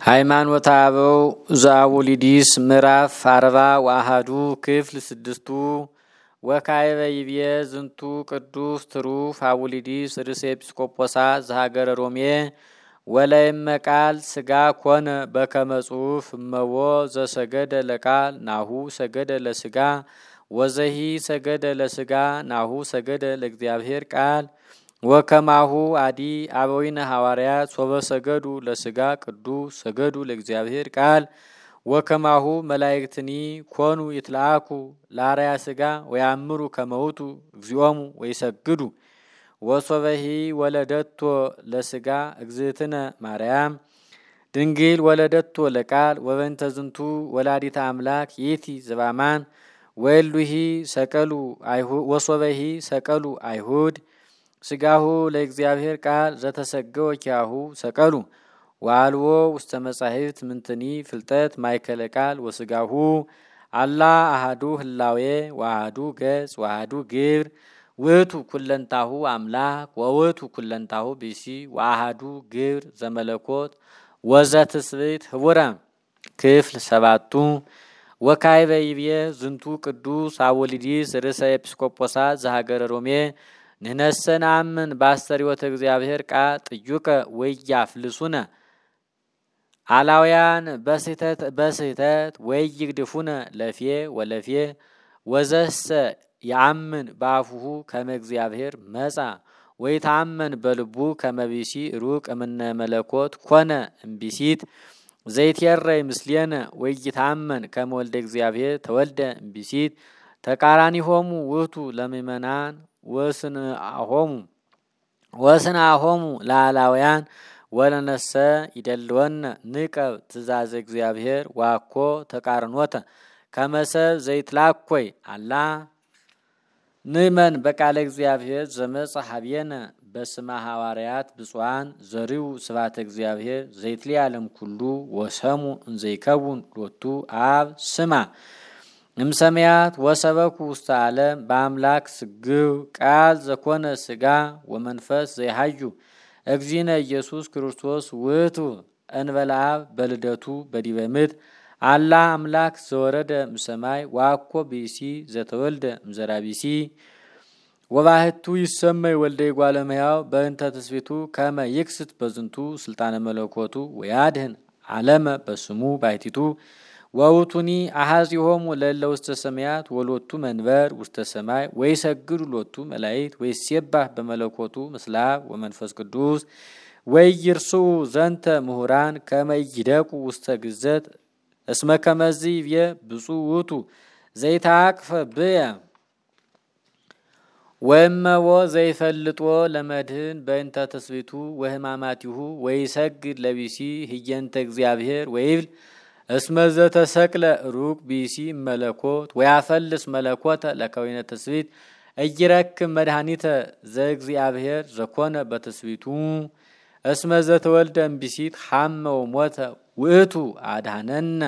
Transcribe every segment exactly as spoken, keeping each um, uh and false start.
ሃይማኖተ አበው ዘአቡሊዲስ ምዕራፍ አርባ ወአሐዱ ክፍል ስድስቱ ወካዕበ ይብየ ዝንቱ ቅዱስ ትሩፍ አቡሊዲስ ርእሰ ኤጲስቆጶሳት ዘሀገረ ሮሜ ወለእመ ቃል ሥጋ ኮነ በከመ ጽሑፍ እመቦ ዘሰገደ ለቃል ናሁ ሰገደ ለሥጋ ወዘሂ ሰገደ ለሥጋ ናሁ ሰገደ ለእግዚአብሔር ቃል ወከማሁ አዲ አበዊነ ሐዋርያት ሶበ ሰገዱ ለሥጋ ቅዱስ ሰገዱ ለእግዚአብሔር ቃል ወከማሁ መላእክትኒ ኮኑ ይትላኩ ለአርያ ሥጋ ወያምሩ ከመውቱ እግዚኦሙ ወይሰግዱ ወሶበሂ ወለደቶ ለሥጋ እግዝእትነ ማርያም ድንግል ወለደቶ ለቃል ወበንተ ዝንቱ ወላዲተ አምላክ ይእቲ ዘባማን ወእሉሂ ሰቀሉ አይሁድ ወሶበሂ ሰቀሉ አይሁድ ሥጋሁ ለእግዚአብሔር ቃል ዘተሰገወ ኪያሁ ሰቀሉ ወአልቦ ውስተ መጻሕፍት ምንትኒ ፍልጠት ማእከለ ቃል ወሥጋሁ አላ አሐዱ ህላዌ ወአሐዱ ገጽ ወአሐዱ ግብር ውእቱ ኩለንታሁ አምላክ ወውእቱ ኩለንታሁ ብእሲ ወአሐዱ ግብር ዘመለኮት ወዘትስብእት ህቡረ ክፍል ሰባቱ ወካዕበ ይብየ ዝንቱ ቅዱስ አቡሊዲስ ርእሰ ኤጲስቆጶሳት ዘሀገረ ሮሜ ንሕነሰ ነአምን በአስተርእዮተ እግዚአብሔር ቃል ጥዩቀ ወያፍልሱነ አላውያን በስህተት በስህተት ወይግድፉነ ለፌ ወለፌ ወዘሰ ያአምን በአፉሁ ከመ እግዚአብሔር መጻ ወይታመን በልቡ ከመ ብእሲ ሩቅ እምነ መለኮት ኮነ እምቢሲት ዘይትየረይ ምስሌነ ወይታመን ከመ ወልደ እግዚአብሔር ተወልደ እምቢሲት ተቃራኒሆሙ ውእቱ ለምእመናን ወስንአሆሙ ወስንአሆሙ ለአላውያን ወለነሰ ይደልወነ ንቀብ ትእዛዘ እግዚአብሔር ዋኮ ተቃርኖተ ከመሰብ ዘይትላኮይ አላ ንእመን በቃለ እግዚአብሔር ዘመጽ ሀብየነ በስመ ሐዋርያት ብፁዓን ዘሪው ስብሐተ እግዚአብሔር ዘይትለዓለም ኩሉ ወሰሙ እንዘይከውን ሎቱ አብ ስማ እምሰማያት ወሰበኩ ውስተ ዓለም በአምላክ ስግው ቃል ዘኮነ ሥጋ ወመንፈስ ዘይሃዩ እግዚእነ ኢየሱስ ክርስቶስ ውእቱ እንበለ አብ በልደቱ በዲበ ምድር አላ አምላክ ዘወረደ እምሰማይ ዋኮ ብእሲ ዘተወልደ እምዘራ ብእሲ ወባሕቱ ይሰመይ ወልደ እጓለ እመሕያው በእንተ ትስብእቱ ከመ ይክስት በዝንቱ ስልጣነ መለኮቱ ወያድኅን ዓለመ በስሙ ባሕቲቱ ወውቱኒ አሐዚሆሙ ለእለ ውስተ ሰማያት ወሎቱ መንበር ውስተ ሰማይ ወይሰግዱ ሎቱ መላእክት ወይሴባህ በመለኮቱ ምስለ አብ ወመንፈስ ቅዱስ ወይይርስኡ ዘንተ ምሁራን ከመ ይደቁ ውስተ ግዘት እስመ ከመዝ ይብየ ብፁዕ ውእቱ ዘይተአቅፈ ብየ ወእመቦ ዘይፈልጦ ለመድኅን በእንተ ትስብእቱ ወሕማማቲሁ ወይሰግድ ለብእሲ ህየንተ እግዚአብሔር ወይብል እስመ ዘተሰቅለ ሩቅ ብእሲ መለኮት ወያፈልስ መለኮተ ለከዊነ ትስብእት እይረክብ መድኃኒተ ዘእግዚአብሔር ዘኮነ በትስብእቱ እስመ ዘተወልደ እምቢሲት ሐመ ወሞተ ውእቱ አድኀነነ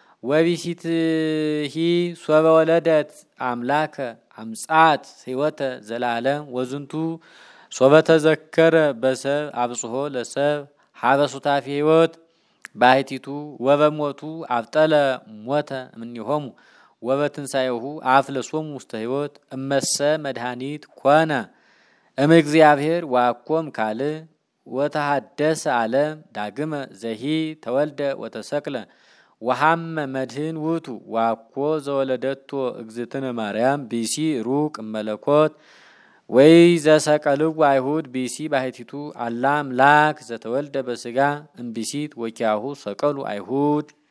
ወቢሲትሂ ሶበ ወለደት አምላከ አምጻት ሕይወተ ዘለዓለም ወዝንቱ ሶበ ተዘከረ በሰብ አብጽሖ ለሰብ ሀበ ሱታፌ ሕይወት ባሕቲቱ ወበሞቱ አብጠለ ሞተ እምኔሆሙ ወበትንሣኤሁ አፍለሶሙ ውስተ ሕይወት እመሰ መድኃኒት ኮነ እምእግዚአብሔር ዋኮም ካልእ ወተሐደሰ ዓለም ዳግመ ዘሂ ተወልደ ወተሰቅለ ወሐመ መድኅን ውእቱ ዋኮ ዘወለደቶ እግዝእትነ ማርያም ብእሲ ሩቅ እመለኮት ወይ ዘሰቀልው አይሁድ ብእሲ ባሕቲቱ አላ አምላክ ዘተወልደ በሥጋ እምቢሲት ወኪያሁ ሰቀሉ አይሁድ